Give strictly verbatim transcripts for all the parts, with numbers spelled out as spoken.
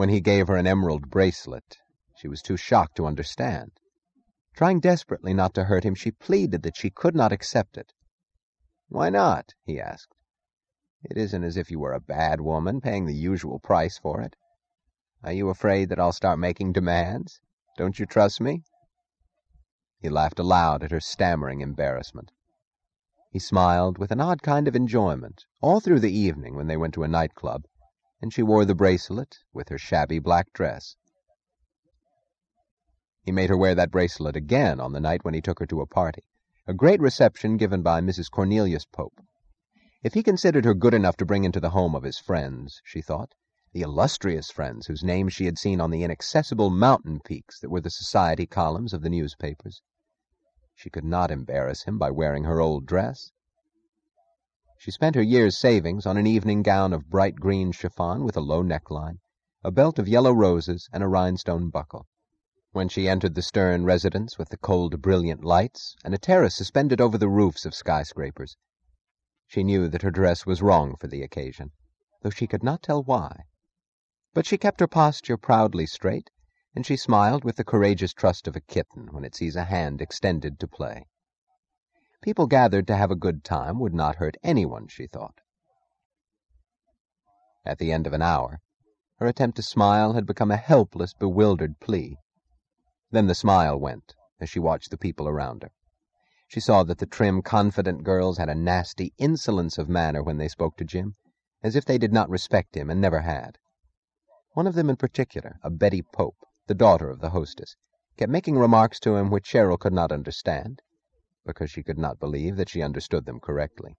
When he gave her an emerald bracelet, she was too shocked to understand. Trying desperately not to hurt him, she pleaded that she could not accept it. "Why not?" he asked. "It isn't as if you were a bad woman paying the usual price for it. Are you afraid that I'll start making demands? Don't you trust me?" He laughed aloud at her stammering embarrassment. He smiled with an odd kind of enjoyment all through the evening when they went to a nightclub, and she wore the bracelet with her shabby black dress. He made her wear that bracelet again on the night when he took her to a party, a great reception given by Missus Cornelius Pope. If he considered her good enough to bring into the home of his friends, she thought, the illustrious friends whose names she had seen on the inaccessible mountain peaks that were the society columns of the newspapers, she could not embarrass him by wearing her old dress. She spent her year's savings on an evening gown of bright green chiffon with a low neckline, a belt of yellow roses, and a rhinestone buckle. When she entered the Stern residence with the cold, brilliant lights and a terrace suspended over the roofs of skyscrapers, she knew that her dress was wrong for the occasion, though she could not tell why. But she kept her posture proudly straight, and she smiled with the courageous trust of a kitten when it sees a hand extended to play. People gathered to have a good time would not hurt anyone, she thought. At the end of an hour, her attempt to smile had become a helpless, bewildered plea. Then the smile went as she watched the people around her. She saw that the trim, confident girls had a nasty insolence of manner when they spoke to Jim, as if they did not respect him and never had. One of them in particular, a Betty Pope, the daughter of the hostess, kept making remarks to him which Cheryl could not understand, because she could not believe that she understood them correctly.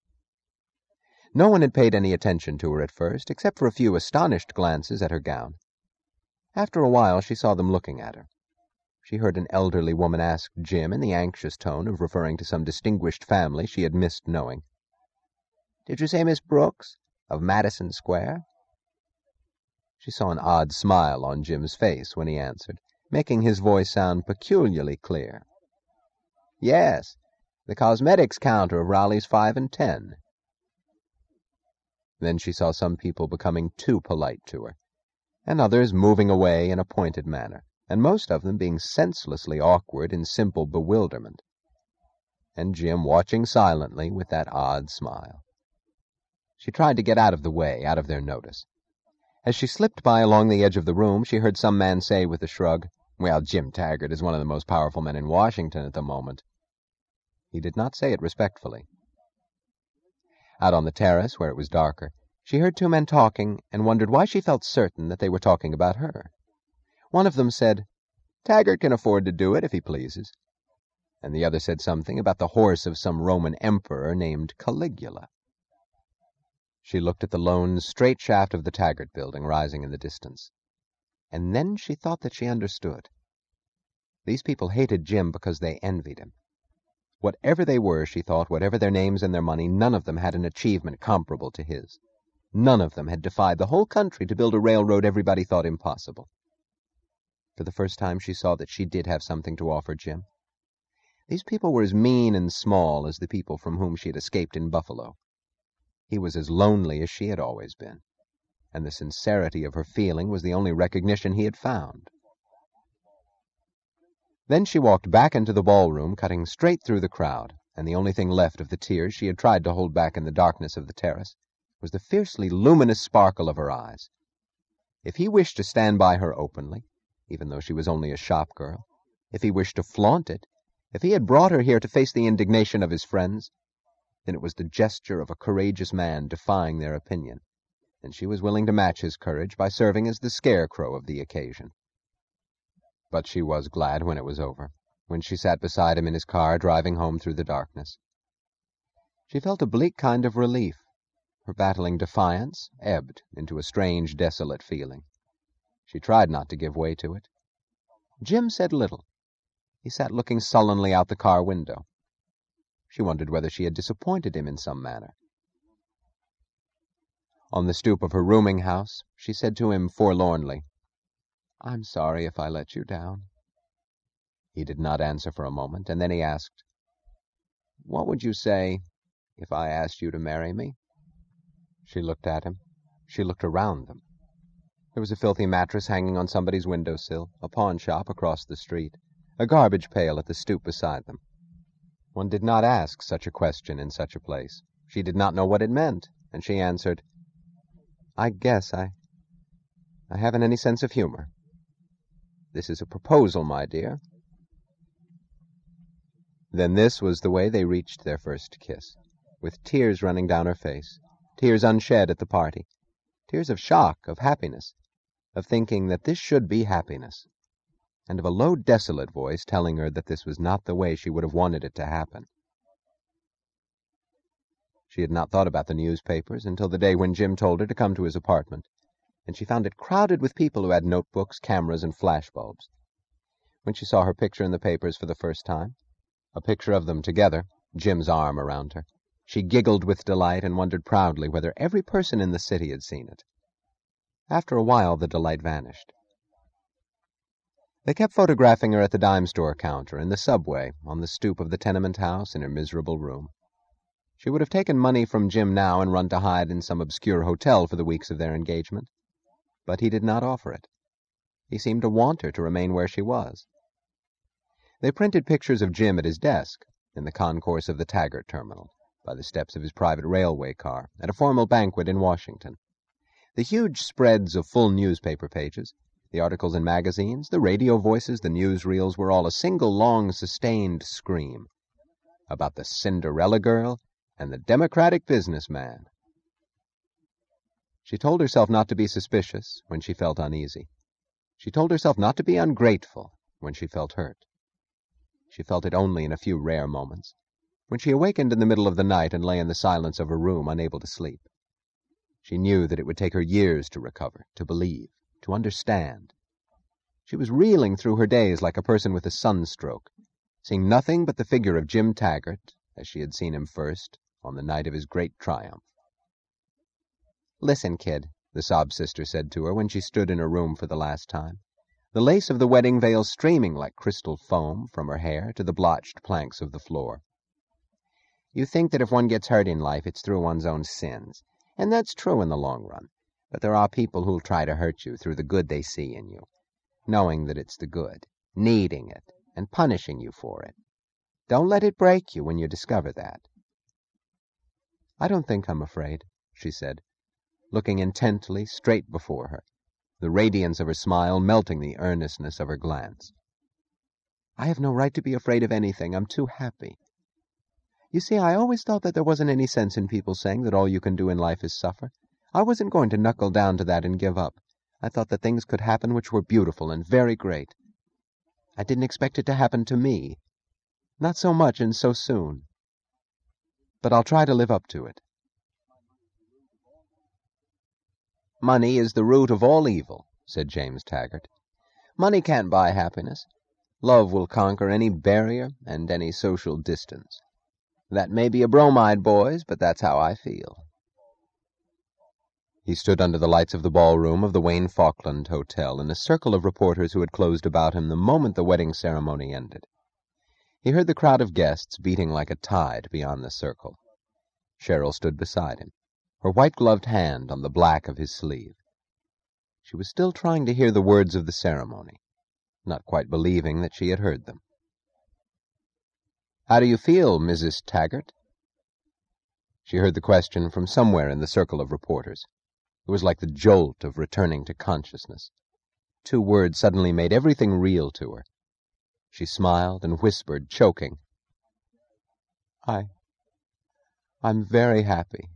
No one had paid any attention to her at first, except for a few astonished glances at her gown. After a while she saw them looking at her. She heard an elderly woman ask Jim in the anxious tone of referring to some distinguished family she had missed knowing, "Did you say Miss Brooks, of Madison Square?" She saw an odd smile on Jim's face when he answered, making his voice sound peculiarly clear. "Yes, the cosmetics counter of Raleigh's Five and Ten." Then she saw some people becoming too polite to her, and others moving away in a pointed manner, and most of them being senselessly awkward in simple bewilderment, and Jim watching silently with that odd smile. She tried to get out of the way, out of their notice. As she slipped by along the edge of the room, she heard some man say with a shrug, "Well, Jim Taggart is one of the most powerful men in Washington at the moment." He did not say it respectfully. Out on the terrace, where it was darker, she heard two men talking and wondered why she felt certain that they were talking about her. One of them said, "Taggart can afford to do it if he pleases," and the other said something about the horse of some Roman emperor named Caligula. She looked at the lone, straight shaft of the Taggart building rising in the distance, and then she thought that she understood. These people hated Jim because they envied him. Whatever they were, she thought, whatever their names and their money, none of them had an achievement comparable to his. None of them had defied the whole country to build a railroad everybody thought impossible. For the first time she saw that she did have something to offer Jim. These people were as mean and small as the people from whom she had escaped in Buffalo. He was as lonely as she had always been, and the sincerity of her feeling was the only recognition he had found. Then she walked back into the ballroom, cutting straight through the crowd, and the only thing left of the tears she had tried to hold back in the darkness of the terrace was the fiercely luminous sparkle of her eyes. If he wished to stand by her openly, even though she was only a shop girl, if he wished to flaunt it, if he had brought her here to face the indignation of his friends, then it was the gesture of a courageous man defying their opinion, and she was willing to match his courage by serving as the scarecrow of the occasion. But she was glad when it was over, when she sat beside him in his car driving home through the darkness. She felt a bleak kind of relief. Her battling defiance ebbed into a strange, desolate feeling. She tried not to give way to it. Jim said little. He sat looking sullenly out the car window. She wondered whether she had disappointed him in some manner. On the stoop of her rooming house, she said to him forlornly, "I'm sorry if I let you down." He did not answer for a moment, and then he asked, "What would you say if I asked you to marry me?" She looked at him. She looked around them. There was a filthy mattress hanging on somebody's windowsill, a pawn shop across the street, a garbage pail at the stoop beside them. One did not ask such a question in such a place. She did not know what it meant, and she answered, "I guess I... I haven't any sense of humor. This is a proposal, my dear." Then this was the way they reached their first kiss, with tears running down her face, tears unshed at the party, tears of shock, of happiness, of thinking that this should be happiness, and of a low, desolate voice telling her that this was not the way she would have wanted it to happen. She had not thought about the newspapers until the day when Jim told her to come to his apartment, and she found it crowded with people who had notebooks, cameras, and flashbulbs. When she saw her picture in the papers for the first time, a picture of them together, Jim's arm around her, she giggled with delight and wondered proudly whether every person in the city had seen it. After a while, the delight vanished. They kept photographing her at the dime store counter, in the subway, on the stoop of the tenement house, in her miserable room. She would have taken money from Jim now and run to hide in some obscure hotel for the weeks of their engagement. But he did not offer it. He seemed to want her to remain where she was. They printed pictures of Jim at his desk, in the concourse of the Taggart terminal, by the steps of his private railway car, at a formal banquet in Washington. The huge spreads of full newspaper pages, the articles in magazines, the radio voices, the newsreels were all a single long, sustained scream about the Cinderella girl and the democratic businessman. She told herself not to be suspicious when she felt uneasy. She told herself not to be ungrateful when she felt hurt. She felt it only in a few rare moments, when she awakened in the middle of the night and lay in the silence of her room, unable to sleep. She knew that it would take her years to recover, to believe, to understand. She was reeling through her days like a person with a sunstroke, seeing nothing but the figure of Jim Taggart, as she had seen him first, on the night of his great triumph. "Listen, kid," the sob-sister said to her when she stood in her room for the last time, the lace of the wedding veil streaming like crystal foam from her hair to the blotched planks of the floor. "You think that if one gets hurt in life, it's through one's own sins, and that's true in the long run, but there are people who'll try to hurt you through the good they see in you, knowing that it's the good, needing it, and punishing you for it. Don't let it break you when you discover that." "I don't think I'm afraid," she said, looking intently straight before her, the radiance of her smile melting the earnestness of her glance. "I have no right to be afraid of anything. I'm too happy. You see, I always thought that there wasn't any sense in people saying that all you can do in life is suffer. I wasn't going to knuckle down to that and give up. I thought that things could happen which were beautiful and very great. I didn't expect it to happen to me. Not so much and so soon. But I'll try to live up to it." "Money is the root of all evil," said James Taggart. "Money can't buy happiness. Love will conquer any barrier and any social distance. That may be a bromide, boys, but that's how I feel." He stood under the lights of the ballroom of the Wayne Falkland Hotel in a circle of reporters who had closed about him the moment the wedding ceremony ended. He heard the crowd of guests beating like a tide beyond the circle. Cheryl stood beside him, her white-gloved hand on the black of his sleeve. She was still trying to hear the words of the ceremony, not quite believing that she had heard them. "How do you feel, Missus Taggart?" She heard the question from somewhere in the circle of reporters. It was like the jolt of returning to consciousness. Two words suddenly made everything real to her. She smiled and whispered, choking, I... I'm very happy."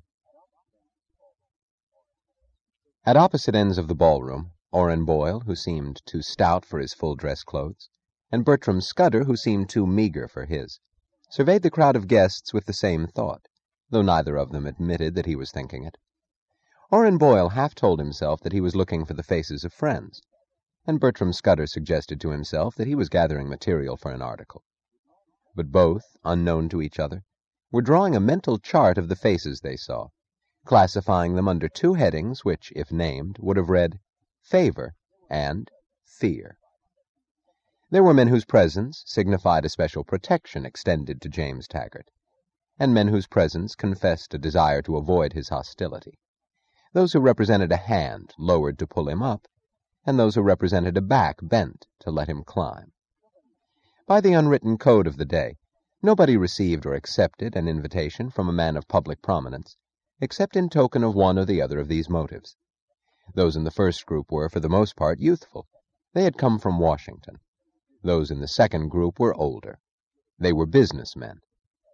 At opposite ends of the ballroom, Orrin Boyle, who seemed too stout for his full-dress clothes, and Bertram Scudder, who seemed too meager for his, surveyed the crowd of guests with the same thought, though neither of them admitted that he was thinking it. Orrin Boyle half told himself that he was looking for the faces of friends, and Bertram Scudder suggested to himself that he was gathering material for an article. But both, unknown to each other, were drawing a mental chart of the faces they saw, classifying them under two headings which, if named, would have read Favor and Fear. There were men whose presence signified a special protection extended to James Taggart, and men whose presence confessed a desire to avoid his hostility. those who represented a hand lowered to pull him up, and those who represented a back bent to let him climb. By the unwritten code of the day, nobody received or accepted an invitation from a man of public prominence, except in token of one or the other of these motives. Those in the first group were, for the most part, youthful. They had come from Washington. Those in the second group were older. They were businessmen,